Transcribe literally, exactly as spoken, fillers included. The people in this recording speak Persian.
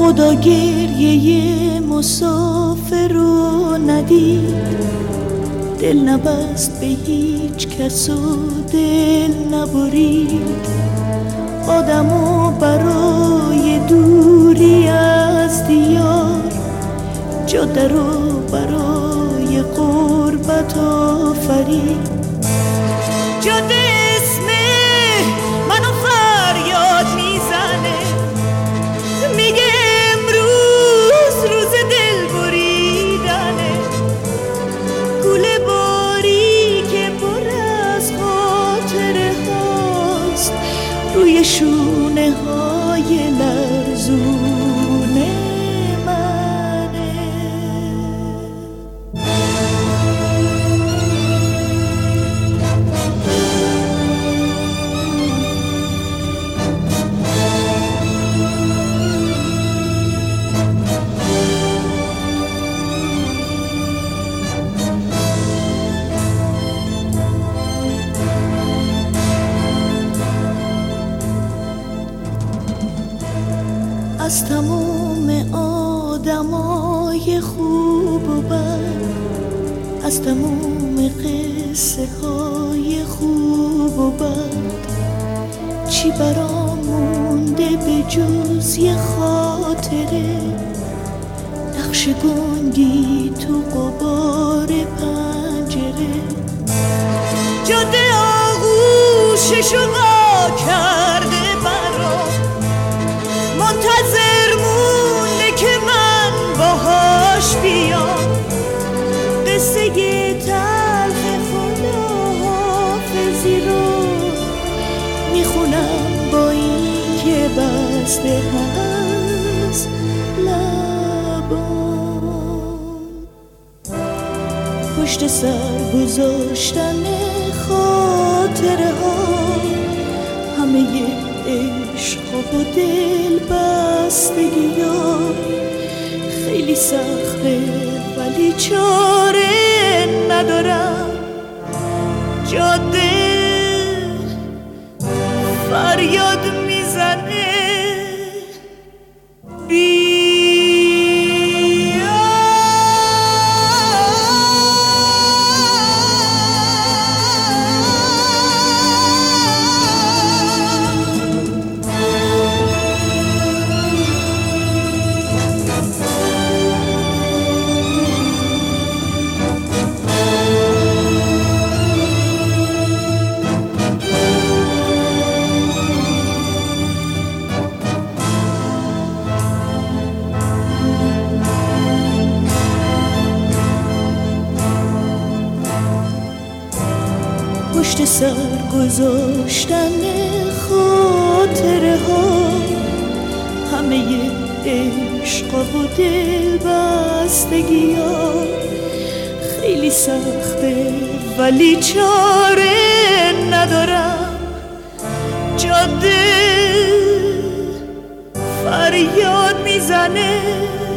خدا گریه مسافر رو ندید، دل نبست به هیچ کس و دل نبرید. آدمو برای دوری از دیار، جاده رو برای غربت آفرید. جاده اسم منو فریاد میزنه، میگه امروز روز دل بریدنه. گوله باری که پر از خاطره هاست، روی شونه های لرزونه منه. از تموم آدمای خوب و بد، از تموم قصه های خوب و بد، چی برام مونده به جز یه خاطره؟ نقش گنگی تو غبار پنجره. جاده آغوششو وا کرده برام، منتظر مونده که من باهاش بیام. قصه تلخ خداحافظی رو میخونم با این که بسته هست لبام. پشت سر گذاشتن خاطره ها، همه عشق و دل بستگی ها. خیلی سخته ولی چاره ندارم. جاده فریاد میزنه بی پشت سر گذاشتن خاطره ها، همه عشق و دل بستگی ها. خیلی سخته ولی چاره ندارم. جاده فریاد میزنه